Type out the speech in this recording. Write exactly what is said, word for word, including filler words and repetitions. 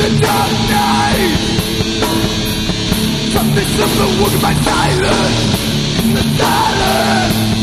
the dark night. Something simple walking by silence in the silence.